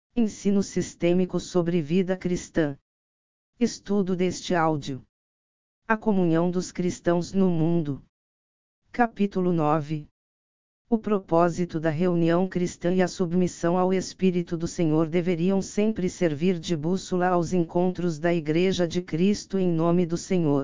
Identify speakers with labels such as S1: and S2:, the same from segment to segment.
S1: Ensino sistêmico sobre vida cristã. Estudo deste áudio. A comunhão dos cristãos no mundo. Capítulo 9. O propósito da reunião cristã e a submissão ao Espírito do Senhor deveriam sempre servir de bússola aos encontros da Igreja de Cristo em nome do Senhor.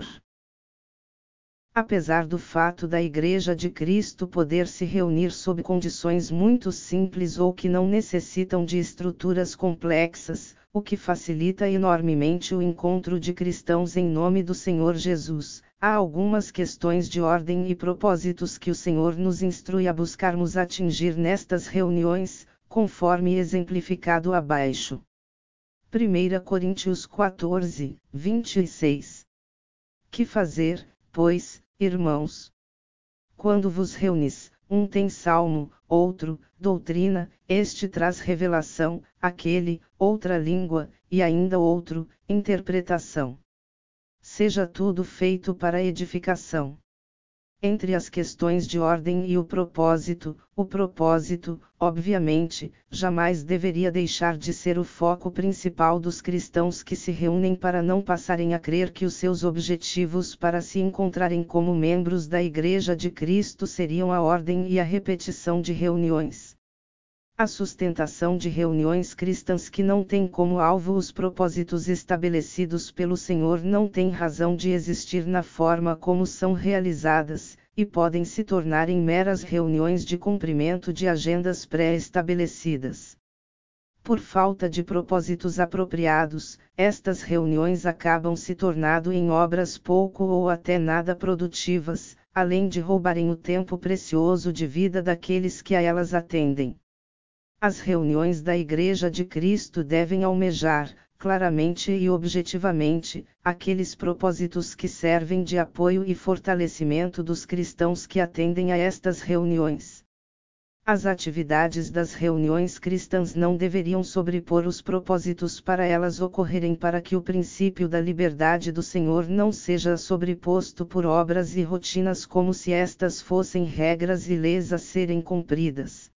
S1: Apesar do fato da Igreja de Cristo poder se reunir sob condições muito simples ou que não necessitam de estruturas complexas, o que facilita enormemente o encontro de cristãos em nome do Senhor Jesus, há algumas questões de ordem e propósitos que o Senhor nos instrui a buscarmos atingir nestas reuniões, conforme exemplificado abaixo. 1 Coríntios 14, 26. Que fazer, pois, irmãos? Quando vos reunis, um tem salmo, outro, doutrina, este traz revelação, aquele, outra língua, e ainda outro, interpretação. Seja tudo feito para edificação. Entre as questões de ordem e o propósito, obviamente, jamais deveria deixar de ser o foco principal dos cristãos que se reúnem para não passarem a crer que os seus objetivos para se encontrarem como membros da Igreja de Cristo seriam a ordem e a repetição de reuniões. A sustentação de reuniões cristãs que não têm como alvo os propósitos estabelecidos pelo Senhor não tem razão de existir na forma como são realizadas, e podem se tornar em meras reuniões de cumprimento de agendas pré-estabelecidas. Por falta de propósitos apropriados, estas reuniões acabam se tornando em obras pouco ou até nada produtivas, além de roubarem o tempo precioso de vida daqueles que a elas atendem. As reuniões da Igreja de Cristo devem almejar, claramente e objetivamente, aqueles propósitos que servem de apoio e fortalecimento dos cristãos que atendem a estas reuniões. As atividades das reuniões cristãs não deveriam sobrepor os propósitos para elas ocorrerem para que o princípio da liberdade do Senhor não seja sobreposto por obras e rotinas como se estas fossem regras e leis a serem cumpridas.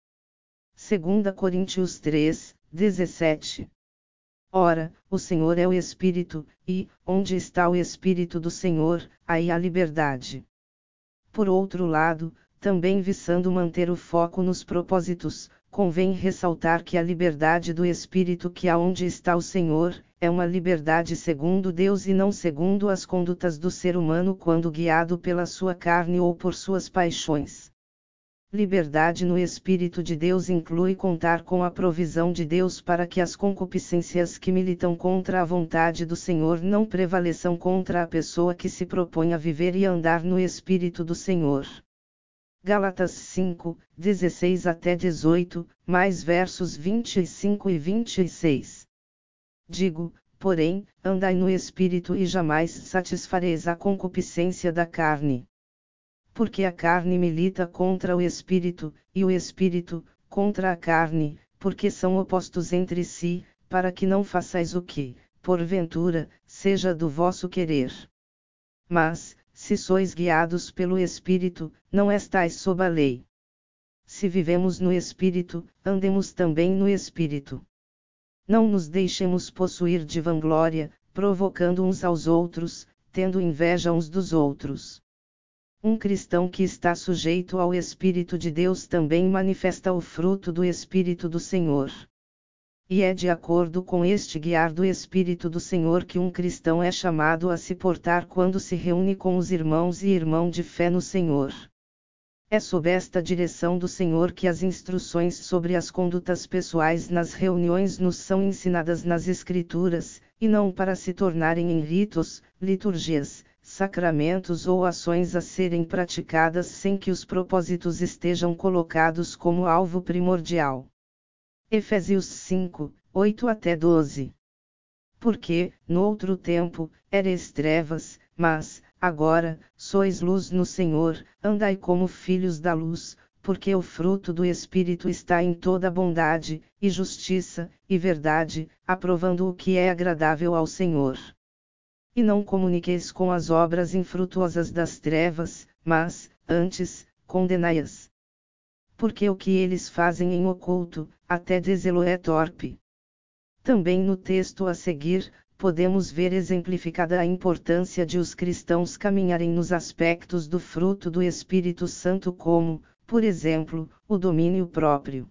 S1: 2 Coríntios 3, 17. Ora, o Senhor é o Espírito, e, onde está o Espírito do Senhor, aí há liberdade. Por outro lado, também visando manter o foco nos propósitos, convém ressaltar que a liberdade do Espírito que há onde está o Senhor, é uma liberdade segundo Deus e não segundo as condutas do ser humano quando guiado pela sua carne ou por suas paixões. Liberdade no Espírito de Deus inclui contar com a provisão de Deus para que as concupiscências que militam contra a vontade do Senhor não prevaleçam contra a pessoa que se propõe a viver e andar no Espírito do Senhor. Gálatas 5, 16 até 18, mais versos 25 e 26. Digo, porém, andai no Espírito e jamais satisfareis a concupiscência da carne. Porque a carne milita contra o Espírito, e o Espírito, contra a carne, porque são opostos entre si, para que não façais o que, porventura, seja do vosso querer. Mas, se sois guiados pelo Espírito, não estais sob a lei. Se vivemos no Espírito, andemos também no Espírito. Não nos deixemos possuir de vanglória, provocando uns aos outros, tendo inveja uns dos outros. Um cristão que está sujeito ao Espírito de Deus também manifesta o fruto do Espírito do Senhor. E é de acordo com este guiar do Espírito do Senhor que um cristão é chamado a se portar quando se reúne com os irmãos e irmão de fé no Senhor. É sob esta direção do Senhor que as instruções sobre as condutas pessoais nas reuniões nos são ensinadas nas Escrituras, e não para se tornarem em ritos, liturgias, sacramentos ou ações a serem praticadas sem que os propósitos estejam colocados como alvo primordial. Efésios 5, 8 até 12. Porque, no outro tempo, erais trevas, mas, agora, sois luz no Senhor, andai como filhos da luz, porque o fruto do Espírito está em toda bondade, e justiça, e verdade, aprovando o que é agradável ao Senhor. E não comuniqueis com as obras infrutuosas das trevas, mas, antes, condenai-as. Porque o que eles fazem em oculto, até dizê-lo é torpe. Também no texto a seguir, podemos ver exemplificada a importância de os cristãos caminharem nos aspectos do fruto do Espírito Santo como, por exemplo, o domínio próprio.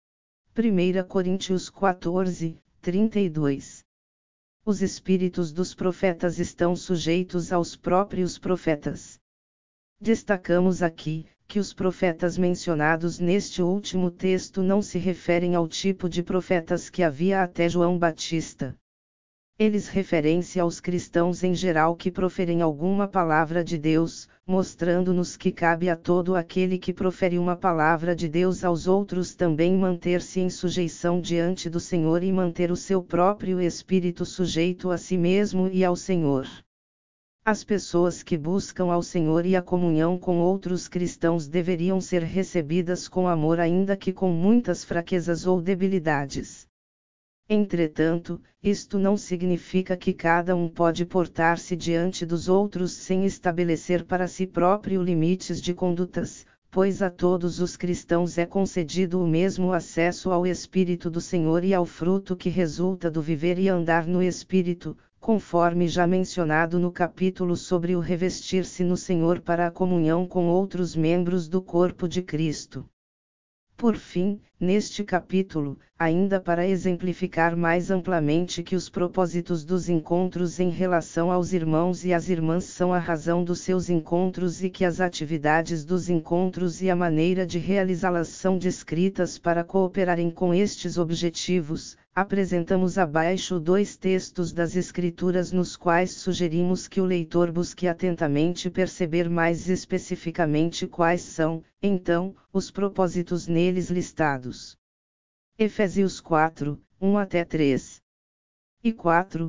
S1: 1 Coríntios 14, 32. Os espíritos dos profetas estão sujeitos aos próprios profetas. Destacamos aqui, que os profetas mencionados neste último texto não se referem ao tipo de profetas que havia até João Batista. Eles referem-se aos cristãos em geral que proferem alguma palavra de Deus, mostrando-nos que cabe a todo aquele que profere uma palavra de Deus aos outros também manter-se em sujeição diante do Senhor e manter o seu próprio espírito sujeito a si mesmo e ao Senhor. As pessoas que buscam ao Senhor e a comunhão com outros cristãos deveriam ser recebidas com amor, ainda que com muitas fraquezas ou debilidades. Entretanto, isto não significa que cada um pode portar-se diante dos outros sem estabelecer para si próprio limites de condutas, pois a todos os cristãos é concedido o mesmo acesso ao Espírito do Senhor e ao fruto que resulta do viver e andar no Espírito, conforme já mencionado no capítulo sobre o revestir-se no Senhor para a comunhão com outros membros do corpo de Cristo. Por fim, neste capítulo, ainda para exemplificar mais amplamente que os propósitos dos encontros em relação aos irmãos e às irmãs são a razão dos seus encontros e que as atividades dos encontros e a maneira de realizá-las são descritas para cooperarem com estes objetivos, apresentamos abaixo 2 textos das Escrituras nos quais sugerimos que o leitor busque atentamente perceber mais especificamente quais são, então, os propósitos neles listados. Efésios 4, 1-3. E 4,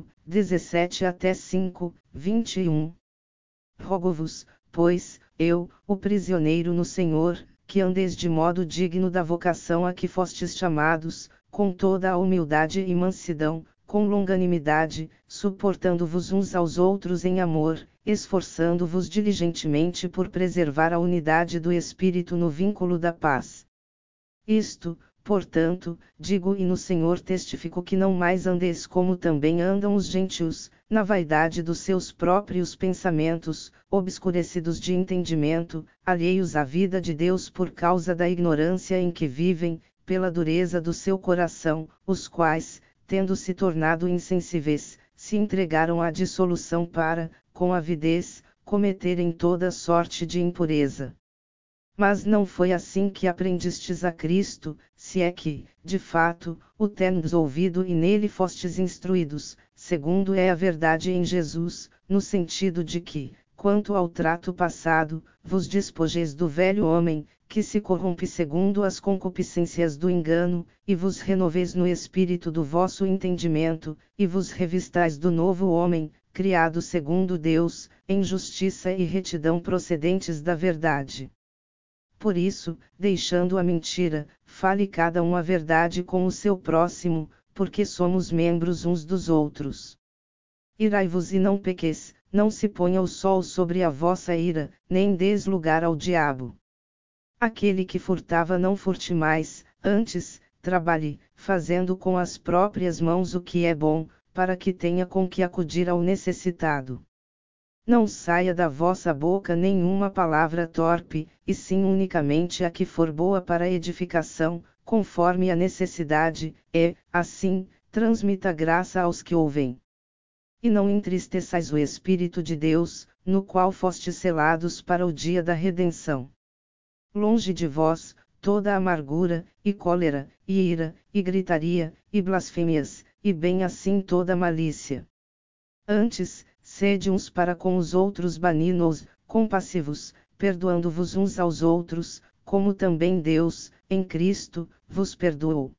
S1: 17-5, 21. Rogo-vos, pois, eu, o prisioneiro no Senhor, que andeis de modo digno da vocação a que fostes chamados, com toda a humildade e mansidão, com longanimidade, suportando-vos uns aos outros em amor, esforçando-vos diligentemente por preservar a unidade do Espírito no vínculo da paz. Isto, portanto, digo e no Senhor testifico que não mais andeis como também andam os gentios, na vaidade dos seus próprios pensamentos, obscurecidos de entendimento, alheios à vida de Deus por causa da ignorância em que vivem, pela dureza do seu coração, os quais, tendo se tornado insensíveis, se entregaram à dissolução para, com avidez, cometerem toda sorte de impureza. Mas não foi assim que aprendistes a Cristo, se é que, de fato, o tendes ouvido e nele fostes instruídos, segundo é a verdade em Jesus, no sentido de que, quanto ao trato passado, vos despojeis do velho homem, que se corrompe segundo as concupiscências do engano, e vos renoveis no espírito do vosso entendimento, e vos revistais do novo homem, criado segundo Deus, em justiça e retidão procedentes da verdade. Por isso, deixando a mentira, fale cada um a verdade com o seu próximo, porque somos membros uns dos outros. Irai-vos e não pequeis, não se ponha o sol sobre a vossa ira, nem deis lugar ao diabo. Aquele que furtava não furte mais, antes, trabalhe, fazendo com as próprias mãos o que é bom, para que tenha com que acudir ao necessitado. Não saia da vossa boca nenhuma palavra torpe, e sim unicamente a que for boa para edificação, conforme a necessidade, assim, transmita graça aos que ouvem. E não entristeçais o Espírito de Deus, no qual fostes selados para o dia da redenção. Longe de vós, toda amargura, e cólera, e ira, e gritaria, e blasfêmias, e bem assim toda malícia. Antes, sede uns para com os outros benignos, compassivos, perdoando-vos uns aos outros, como também Deus, em Cristo, vos perdoou.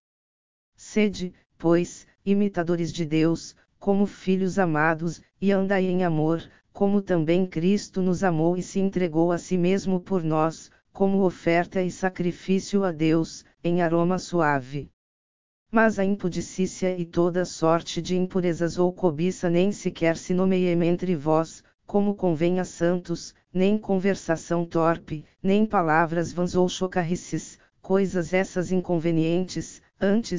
S1: Sede, pois, imitadores de Deus, como filhos amados, e andai em amor, como também Cristo nos amou e se entregou a si mesmo por nós, como oferta e sacrifício a Deus, em aroma suave. Mas a impudicícia e toda sorte de impurezas ou cobiça nem sequer se nomeiem entre vós, como convém a santos, nem conversação torpe, nem palavras vãs ou chocarrices, coisas essas inconvenientes, antes,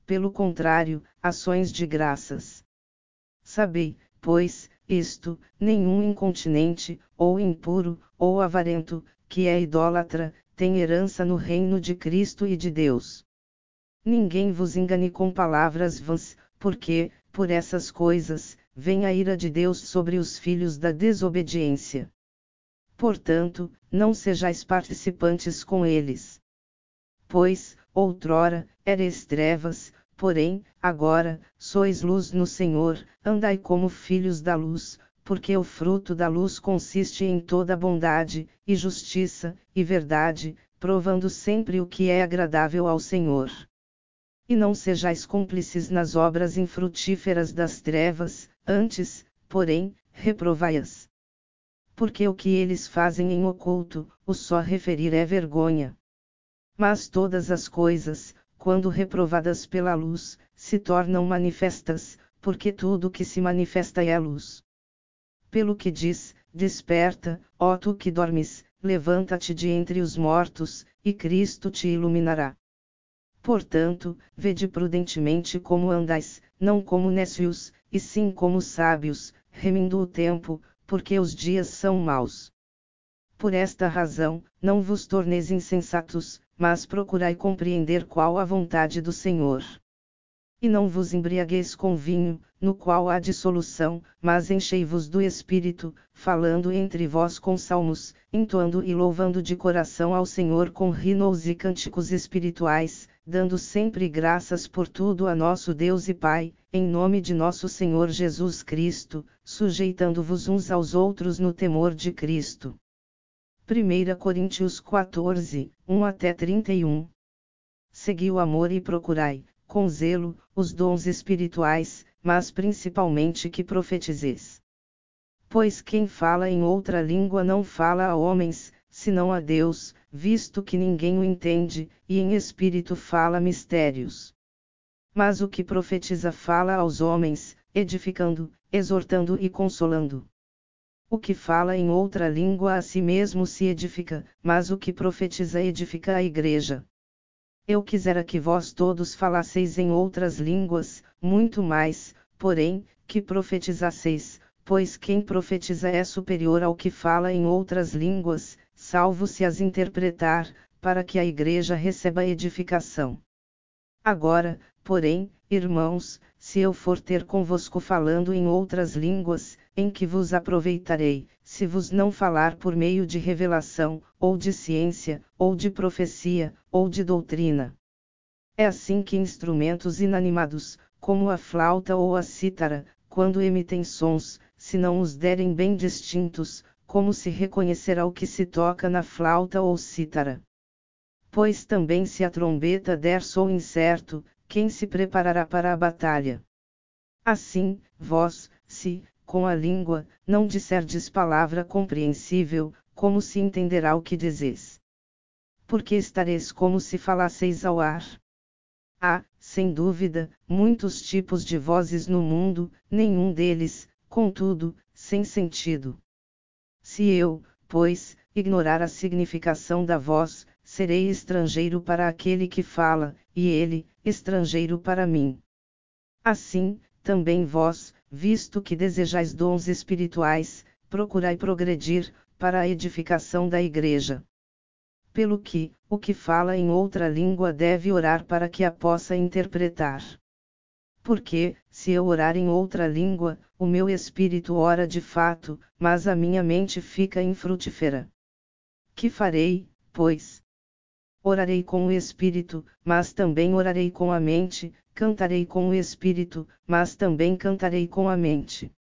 S1: pelo contrário, ações de graças. Sabei, pois, isto: nenhum incontinente, ou impuro, ou avarento, que é idólatra, tem herança no reino de Cristo e de Deus. Ninguém vos engane com palavras vãs, porque, por essas coisas, vem a ira de Deus sobre os filhos da desobediência. Portanto, não sejais participantes com eles. Pois, outrora, erais trevas, porém, agora, sois luz no Senhor, andai como filhos da luz, porque o fruto da luz consiste em toda bondade, e justiça, e verdade, provando sempre o que é agradável ao Senhor. E não sejais cúmplices nas obras infrutíferas das trevas, antes, porém, reprovai-as. Porque o que eles fazem em oculto, o só referir é vergonha. Mas todas as coisas, quando reprovadas pela luz, se tornam manifestas, porque tudo o que se manifesta é a luz. Pelo que diz: desperta, ó tu que dormes, levanta-te de entre os mortos, e Cristo te iluminará. Portanto, vede prudentemente como andais, não como nécios, e sim como sábios, remindo o tempo, porque os dias são maus. Por esta razão, não vos torneis insensatos, mas procurai compreender qual a vontade do Senhor. E não vos embriagueis com vinho, no qual há dissolução, mas enchei-vos do Espírito, falando entre vós com salmos, entoando e louvando de coração ao Senhor com hinos e cânticos espirituais, dando sempre graças por tudo a nosso Deus e Pai, em nome de nosso Senhor Jesus Cristo, sujeitando-vos uns aos outros no temor de Cristo. 1 Coríntios 14, 1-31. Segui o amor e procurai, com zelo, os dons espirituais, mas principalmente que profetizeis. Pois quem fala em outra língua não fala a homens, senão a Deus, visto que ninguém o entende, e em espírito fala mistérios. Mas o que profetiza fala aos homens, edificando, exortando e consolando. O que fala em outra língua a si mesmo se edifica, mas o que profetiza edifica a igreja. Eu quisera que vós todos falasseis em outras línguas, muito mais, porém, que profetizasseis, pois quem profetiza é superior ao que fala em outras línguas, salvo se as interpretar, para que a igreja receba edificação. Agora, porém, irmãos, se eu for ter convosco falando em outras línguas, em que vos aproveitarei, se vos não falar por meio de revelação, ou de ciência, ou de profecia, ou de doutrina? É assim que instrumentos inanimados, como a flauta ou a cítara, quando emitem sons, se não os derem bem distintos, como se reconhecerá o que se toca na flauta ou cítara? Pois também se a trombeta der som incerto, quem se preparará para a batalha? Assim, vós, se, com a língua, não disserdes palavra compreensível, como se entenderá o que dizeis? Porque estareis como se falasseis ao ar. Há, sem dúvida, muitos tipos de vozes no mundo, nenhum deles, contudo, sem sentido. Se eu, pois, ignorar a significação da voz, serei estrangeiro para aquele que fala, e ele, estrangeiro para mim. Assim, também vós, visto que desejais dons espirituais, procurai progredir, para a edificação da igreja. Pelo que, o que fala em outra língua deve orar para que a possa interpretar. Porque, se eu orar em outra língua, o meu espírito ora de fato, mas a minha mente fica infrutífera. Que farei, pois? Orarei com o espírito, mas também orarei com a mente, cantarei com o espírito, mas também cantarei com a mente.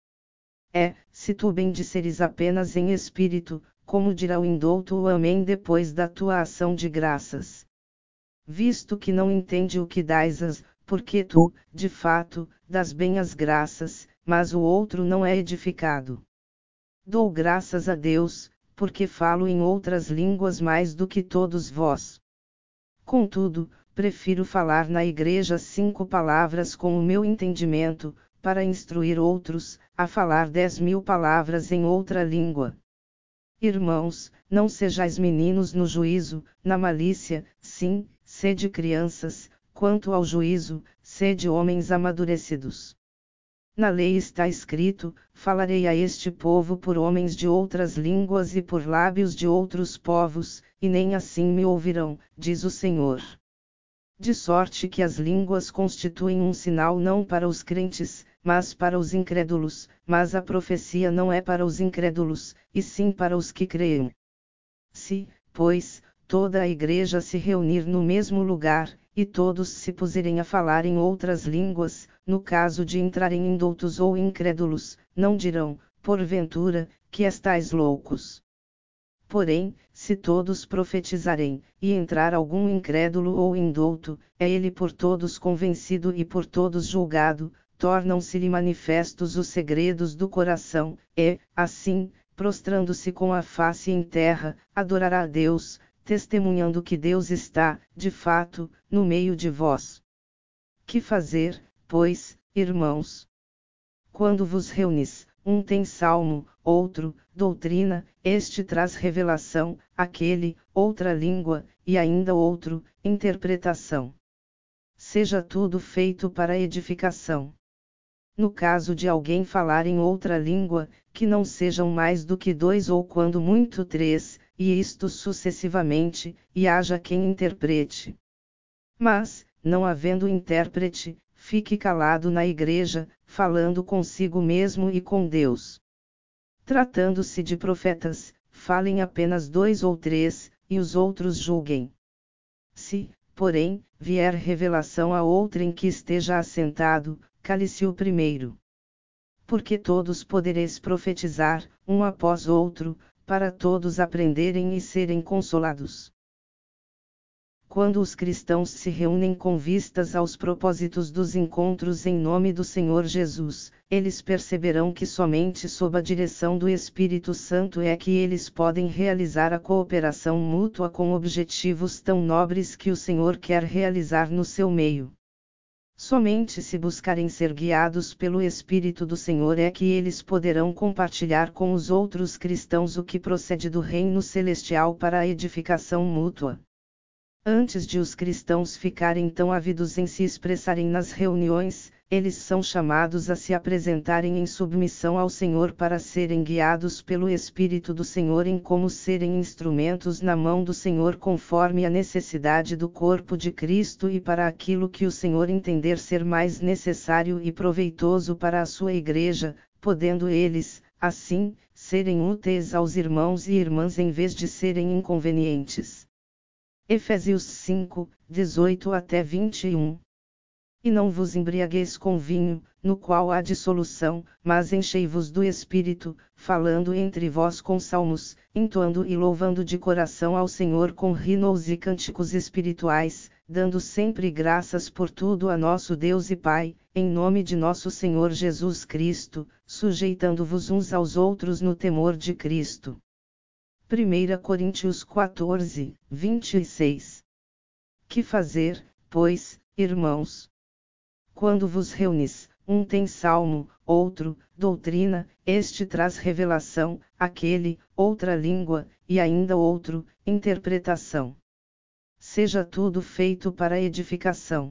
S1: Se tu bendisseres apenas em espírito, como dirá o indouto o amém depois da tua ação de graças? Visto que não entende o que dás, porque tu, de fato, dás bem as graças, mas o outro não é edificado. Dou graças a Deus, porque falo em outras línguas mais do que todos vós. Contudo, prefiro falar na igreja 5 palavras com o meu entendimento, para instruir outros, a falar 10.000 palavras em outra língua. Irmãos, não sejais meninos no juízo, na malícia, sim, sede crianças, quanto ao juízo, sede homens amadurecidos. Na lei está escrito: falarei a este povo por homens de outras línguas e por lábios de outros povos, e nem assim me ouvirão, diz o Senhor. De sorte que as línguas constituem um sinal não para os crentes, mas para os incrédulos, mas a profecia não é para os incrédulos, e sim para os que creem. Se, pois, toda a igreja se reunir no mesmo lugar, e todos se puserem a falar em outras línguas, no caso de entrarem indoutos ou incrédulos, não dirão, porventura, que estais loucos. Porém, se todos profetizarem, e entrar algum incrédulo ou indouto, é ele por todos convencido e por todos julgado, tornam-se-lhe manifestos os segredos do coração, e, assim, prostrando-se com a face em terra, adorará a Deus, testemunhando que Deus está, de fato, no meio de vós. Que fazer, pois, irmãos? Quando vos reunis, um tem salmo, outro, doutrina, este traz revelação, aquele, outra língua, e ainda outro, interpretação. Seja tudo feito para edificação. No caso de alguém falar em outra língua, que não sejam mais do que 2 ou quando muito 3, e isto sucessivamente, e haja quem interprete. Mas, não havendo intérprete, fique calado na igreja, falando consigo mesmo e com Deus. Tratando-se de profetas, falem apenas 2 ou 3, e os outros julguem. Se, porém, vier revelação a outrem que esteja assentado, cale-se o primeiro. Porque todos podereis profetizar, um após outro, para todos aprenderem e serem consolados. Quando os cristãos se reúnem com vistas aos propósitos dos encontros em nome do Senhor Jesus, eles perceberão que somente sob a direção do Espírito Santo é que eles podem realizar a cooperação mútua com objetivos tão nobres que o Senhor quer realizar no seu meio. Somente se buscarem ser guiados pelo Espírito do Senhor é que eles poderão compartilhar com os outros cristãos o que procede do reino celestial para a edificação mútua. Antes de os cristãos ficarem tão ávidos em se expressarem nas reuniões, eles são chamados a se apresentarem em submissão ao Senhor para serem guiados pelo Espírito do Senhor em como serem instrumentos na mão do Senhor conforme a necessidade do corpo de Cristo e para aquilo que o Senhor entender ser mais necessário e proveitoso para a sua igreja, podendo eles, assim, serem úteis aos irmãos e irmãs em vez de serem inconvenientes. Efésios 5, 18 até 21. E não vos embriagueis com vinho, no qual há dissolução, mas enchei-vos do Espírito, falando entre vós com salmos, entoando e louvando de coração ao Senhor com hinos e cânticos espirituais, dando sempre graças por tudo a nosso Deus e Pai, em nome de nosso Senhor Jesus Cristo, sujeitando-vos uns aos outros no temor de Cristo. 1 Coríntios 14, 26. Que fazer, pois, irmãos? Quando vos reunis, um tem salmo, outro, doutrina, este traz revelação, aquele, outra língua, e ainda outro, interpretação. Seja tudo feito para edificação.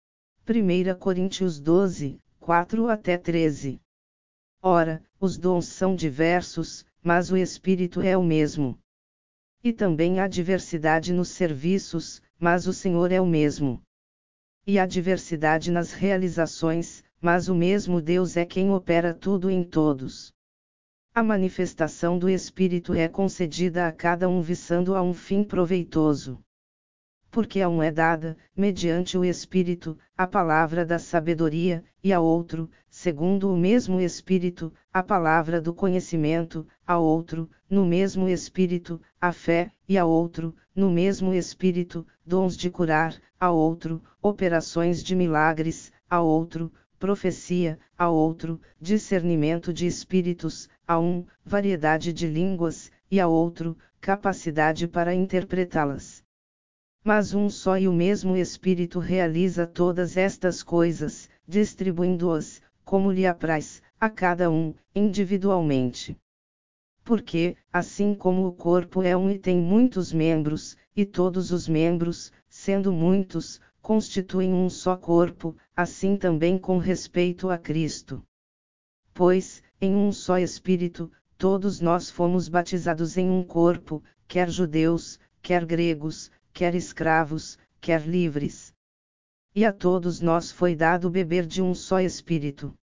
S1: 1 Coríntios 12, 4 até 13. Ora, os dons são diversos, mas o Espírito é o mesmo. E também há diversidade nos serviços, mas o Senhor é o mesmo. E há diversidade nas realizações, mas o mesmo Deus é quem opera tudo em todos. A manifestação do Espírito é concedida a cada um visando a um fim proveitoso. Porque a um é dada, mediante o Espírito, a palavra da sabedoria, e a outro, segundo o mesmo Espírito, a palavra do conhecimento, a outro, no mesmo Espírito, a fé, e a outro, no mesmo Espírito, dons de curar, a outro, operações de milagres, a outro, profecia, a outro, discernimento de espíritos, a um, variedade de línguas, e a outro, capacidade para interpretá-las. Mas um só e o mesmo Espírito realiza todas estas coisas, distribuindo-as, como lhe apraz, a cada um, individualmente. Porque, assim como o corpo é um e tem muitos membros, e todos os membros, sendo muitos, constituem um só corpo, assim também com respeito a Cristo. Pois, em um só Espírito, todos nós fomos batizados em um corpo, quer judeus, quer gregos, quer escravos, quer livres. E a todos nós foi dado beber de um só Espírito.